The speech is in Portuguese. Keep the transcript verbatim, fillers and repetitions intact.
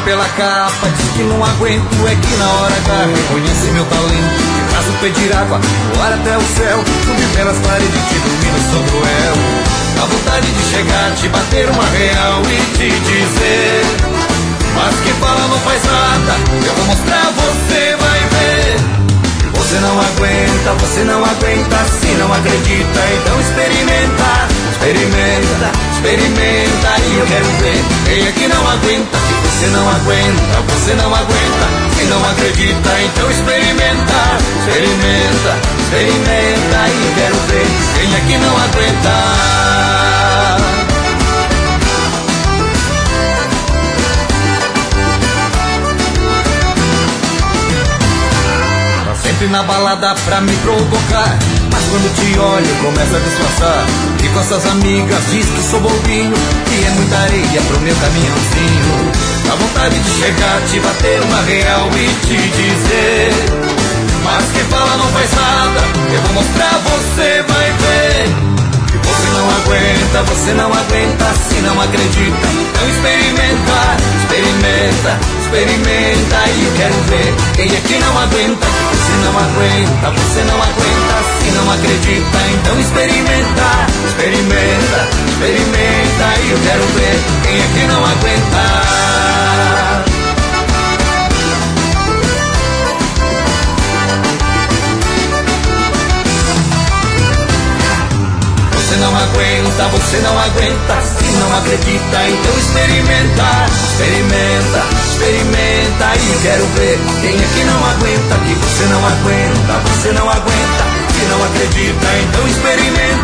pela capa, diz que não aguento, é que na hora H reconhece meu talento. De braço pedir água, voar até o céu, subir pelas paredes, te dormir no seu duelo. Dá vontade de chegar, te bater uma real e te dizer: mas que fala não faz nada, eu vou mostrar, você vai ver. Você não aguenta, você não aguenta, se não acredita, então experimenta. Experimenta, experimenta e eu quero ver quem é que não aguenta. Que você não aguenta, você não aguenta, se não acredita, então experimenta. Experimenta, experimenta e eu quero ver quem é que não aguenta. Sempre na balada pra me provocar, mas quando te olho começa a disfarçar. E com essas amigas diz que sou bobinho, que é muita areia pro meu caminhãozinho. Dá vontade de chegar, te bater uma real e te dizer: mas que fala não faz nada, eu vou mostrar, você vai ver. Que você não aguenta, você não aguenta, se não acredita, então experimenta. Experimenta, experimenta e eu quero ver quem é que não aguenta. Que você não aguenta, você não aguenta, se não acredita, então experimenta. Experimenta, experimenta e eu quero ver quem é que não aguenta. Você não aguenta, você não aguenta, se não acredita, então experimenta. Experimenta, experimenta e eu quero ver quem é que não aguenta. Que você não aguenta, você não aguenta, se não acredita, então experimenta.